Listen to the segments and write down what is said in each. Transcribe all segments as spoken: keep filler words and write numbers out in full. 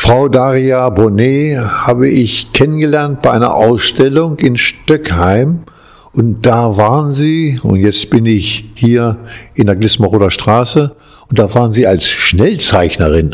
Frau Daria Bonnet habe ich kennengelernt bei einer Ausstellung in Stöckheim. Und da waren Sie, und jetzt bin ich hier in der Gliesmaroder Straße, und da waren Sie als Schnellzeichnerin.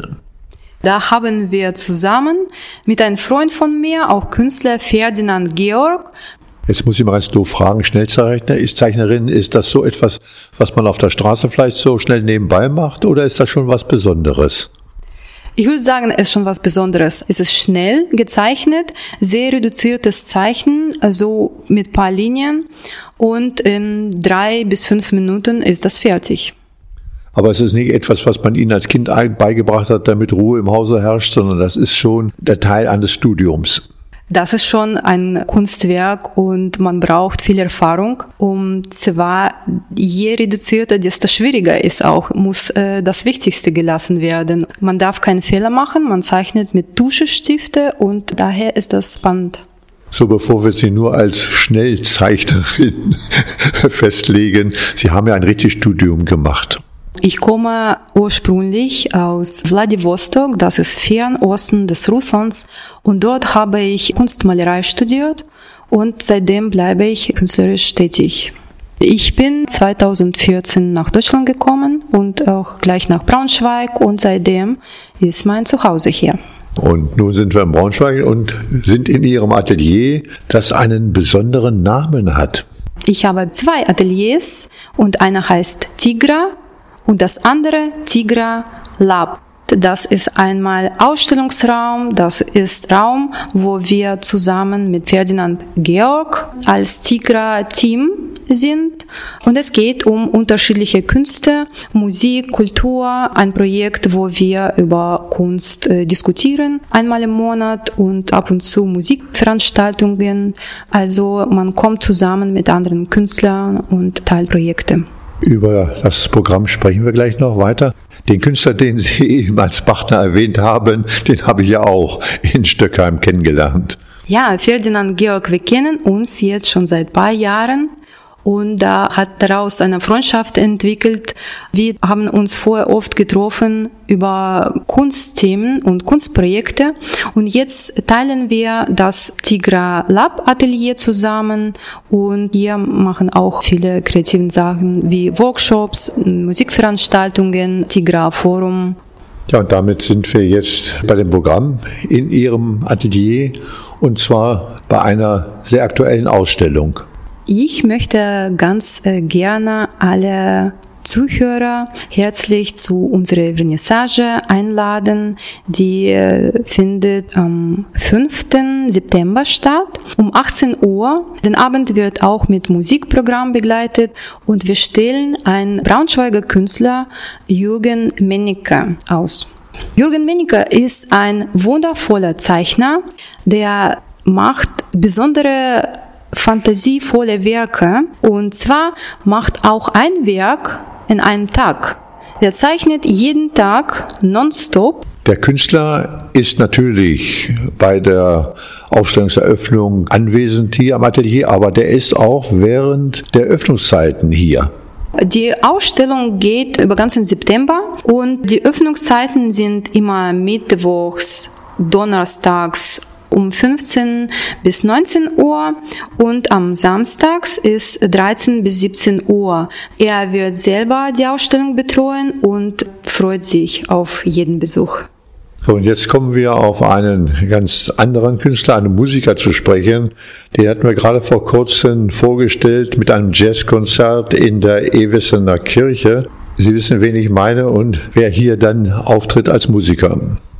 Da haben wir zusammen mit einem Freund von mir, auch Künstler Ferdinand Georg. Jetzt muss ich mal ganz doof fragen, Schnellzeichner, ist Zeichnerin, ist das so etwas, was man auf der Straße vielleicht so schnell nebenbei macht, oder ist das schon was Besonderes? Ich würde sagen, es ist schon was Besonderes. Es ist schnell gezeichnet, sehr reduziertes Zeichen, also mit ein paar Linien, und in drei bis fünf Minuten ist das fertig. Aber es ist nicht etwas, was man Ihnen als Kind beigebracht hat, damit Ruhe im Hause herrscht, sondern das ist schon der Teil eines Studiums. Das ist schon ein Kunstwerk und man braucht viel Erfahrung. Und zwar, je reduzierter, desto schwieriger ist auch, muss äh, das Wichtigste gelassen werden. Man darf keinen Fehler machen, man zeichnet mit Tuschestifte und daher ist das spannend. So, bevor wir Sie nur als Schnellzeichnerin festlegen, Sie haben ja ein richtiges Studium gemacht. Ich komme ursprünglich aus Wladiwostok, das ist Fernosten des Russlands, und dort habe ich Kunstmalerei studiert und seitdem bleibe ich künstlerisch tätig. Ich bin zweitausendvierzehn nach Deutschland gekommen und auch gleich nach Braunschweig und seitdem ist mein Zuhause hier. Und nun sind wir in Braunschweig und sind in Ihrem Atelier, das einen besonderen Namen hat. Ich habe zwei Ateliers und einer heißt Tigra und das andere Tigra Lab. Das ist einmal Ausstellungsraum, das ist Raum, wo wir zusammen mit Ferdinand Georg als Tigra-Team sind. Und es geht um unterschiedliche Künste, Musik, Kultur, ein Projekt, wo wir über Kunst äh, diskutieren, einmal im Monat und ab und zu Musikveranstaltungen. Also man kommt zusammen mit anderen Künstlern und Teilprojekte. Über das Programm sprechen wir gleich noch weiter. Den Künstler, den Sie eben als Partner erwähnt haben, den habe ich ja auch in Stöckheim kennengelernt. Ja, Ferdinand Georg, wir kennen uns jetzt schon seit ein paar Jahren und da hat daraus eine Freundschaft entwickelt. Wir haben uns vorher oft getroffen über Kunstthemen und Kunstprojekte und jetzt teilen wir das Tigra Lab Atelier zusammen und wir machen auch viele kreative Sachen wie Workshops, Musikveranstaltungen, Tigra Forum. Ja, und damit sind wir jetzt bei dem Programm in Ihrem Atelier und zwar bei einer sehr aktuellen Ausstellung. Ich möchte ganz äh, gerne alle Zuhörer herzlich zu unserer Vernissage einladen. Die äh, findet am fünften September statt, um achtzehn Uhr. Den Abend wird auch mit Musikprogramm begleitet und wir stellen einen Braunschweiger Künstler, Jürgen Mennecke, aus. Jürgen Mennecke ist ein wundervoller Zeichner, der macht besondere fantasievolle Werke und zwar macht auch ein Werk in einem Tag. Er zeichnet jeden Tag nonstop. Der Künstler ist natürlich bei der Ausstellungseröffnung anwesend hier am Atelier, aber der ist auch während der Öffnungszeiten hier. Die Ausstellung geht über ganzen September und die Öffnungszeiten sind immer mittwochs, donnerstags um fünfzehn bis neunzehn Uhr und am Samstags ist dreizehn bis siebzehn Uhr. Er wird selber die Ausstellung betreuen und freut sich auf jeden Besuch. So, und jetzt kommen wir auf einen ganz anderen Künstler, einen Musiker zu sprechen. Den hatten wir gerade vor kurzem vorgestellt mit einem Jazzkonzert in der Ewessener Kirche. Sie wissen, wen ich meine und wer hier dann auftritt als Musiker.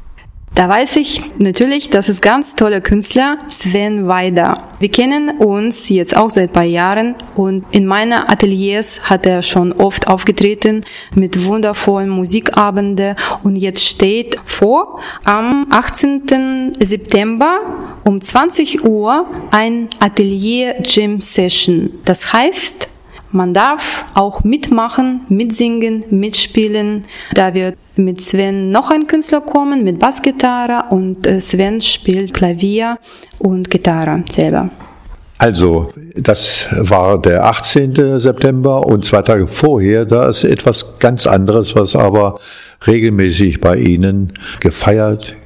Da weiß ich natürlich, das ist ganz toller Künstler, Sven Weider. Wir kennen uns jetzt auch seit ein paar Jahren und in meinen Ateliers hat er schon oft aufgetreten mit wundervollen Musikabenden und jetzt steht vor, am achtzehnten September um zwanzig Uhr ein Atelier-Jam-Session. Das heißt, man darf auch mitmachen, mitsingen, mitspielen. Da wird mit Sven noch ein Künstler kommen, mit Bassgitarre und Sven spielt Klavier und Gitarre selber. Also, das war der achtzehnten September und zwei Tage vorher, da ist etwas ganz anderes, was aber regelmäßig bei Ihnen gefeiert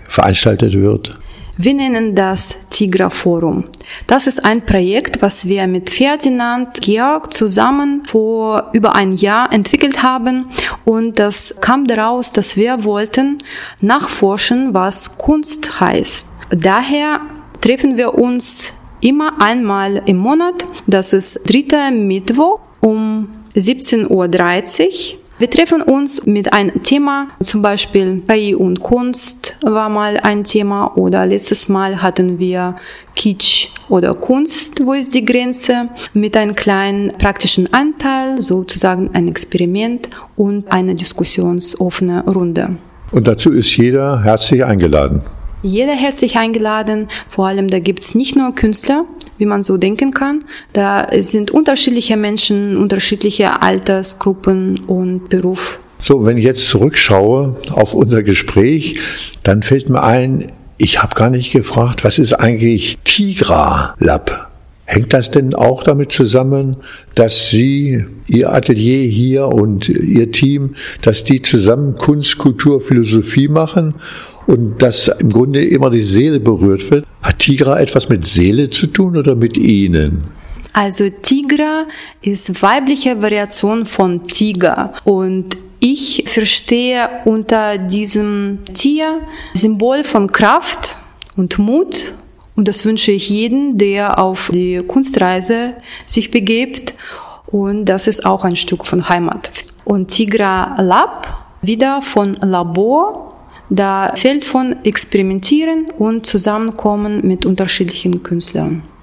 veranstaltet wird? Wir nennen das Tigra Forum. Das ist ein Projekt, was wir mit Ferdinand Georg zusammen vor über ein Jahr entwickelt haben, und das kam daraus, dass wir wollten nachforschen, was Kunst heißt. Daher treffen wir uns immer einmal im Monat, das ist dritter Mittwoch um siebzehn Uhr dreißig. Wir treffen uns mit einem Thema, zum Beispiel K I und Kunst war mal ein Thema, oder letztes Mal hatten wir Kitsch oder Kunst, wo ist die Grenze, mit einem kleinen praktischen Anteil, sozusagen ein Experiment und eine diskussionsoffene Runde. Und dazu ist jeder herzlich eingeladen. Jeder herzlich eingeladen, vor allem da gibt es nicht nur Künstler, wie man so denken kann. Da sind unterschiedliche Menschen, unterschiedliche Altersgruppen und Beruf. So, wenn ich jetzt zurückschaue auf unser Gespräch, dann fällt mir ein, ich habe gar nicht gefragt, was ist eigentlich Tigra Lab? Hängt das denn auch damit zusammen, dass Sie, Ihr Atelier hier und Ihr Team, dass die zusammen Kunst, Kultur, Philosophie machen und dass im Grunde immer die Seele berührt wird? Hat Tigra etwas mit Seele zu tun oder mit Ihnen? Also Tigra ist weibliche Variation von Tiger, und ich verstehe unter diesem Tier Symbol von Kraft und Mut. Und das wünsche ich jedem, der auf die Kunstreise sich begibt. Und das ist auch ein Stück von Heimat. Und Tigra Lab, wieder von Labor, da fällt von Experimentieren und Zusammenkommen mit unterschiedlichen Künstlern.